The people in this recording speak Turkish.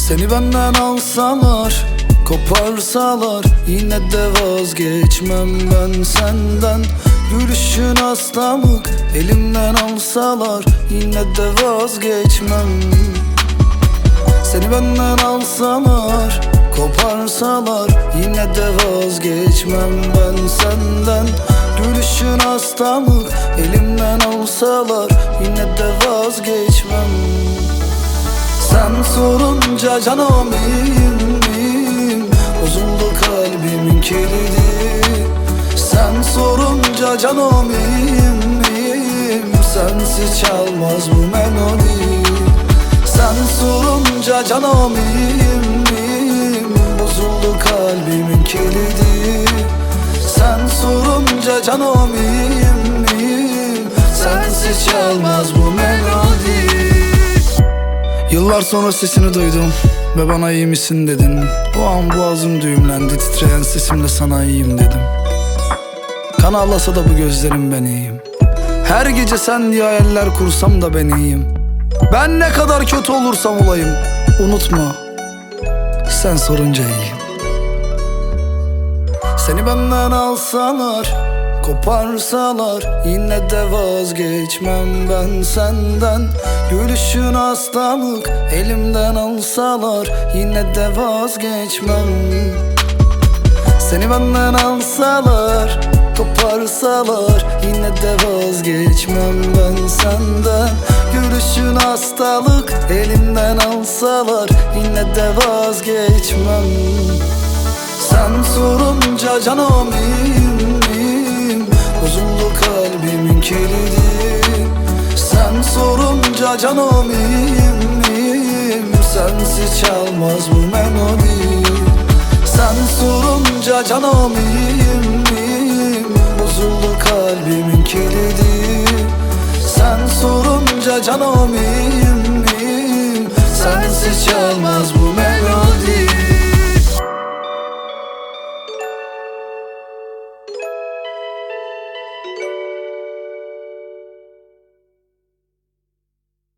Seni benden alsalar, koparsalar, yine de vazgeçmem ben senden. Gülüşün hastalık, elimden alsalar, yine de vazgeçmem. Seni benden alsalar, koparsalar, yine de vazgeçmem ben senden. Gülüşün hastalık, elimden alsalar, yine de vazgeçmem. Sen sorunca canım iyiyim, bozuldu kalbimin kilidi. Sen sorunca canım iyiyim, sensiz çalmaz bu melodi. Sen sorunca canım iyiyim, bozuldu kalbimin kilidi. Sen sorunca canım iyiyim, sensiz çalmaz bu melodi. Yıllar sonra sesini duydum ve bana iyi misin dedin. O an boğazım düğümlendi, titreyen sesimle sana iyiyim dedim. Kan ağlasa da bu gözlerim ben iyiyim. Her gece sen diye hayaller kursam da ben iyiyim. Ben ne kadar kötü olursam olayım, unutma, sen sorunca iyiyim. Seni benden alsalar, koparsalar, yine de vazgeçmem ben senden. Gülüşün hastalık, elimden alsalar, yine de vazgeçmem. Seni benden alsalar, koparsalar, yine de vazgeçmem ben senden. Gülüşün hastalık, elimden alsalar, yine de vazgeçmem. Sen sorunca canım iyiyim, bozuldu kalbimin kilidi. Sen sorunca canım iyiyim, sensiz çalmaz bu melodi. Sen sorunca canım iyiyim, bozuldu kalbimin kilidi. Sen sorunca canım iyiyim,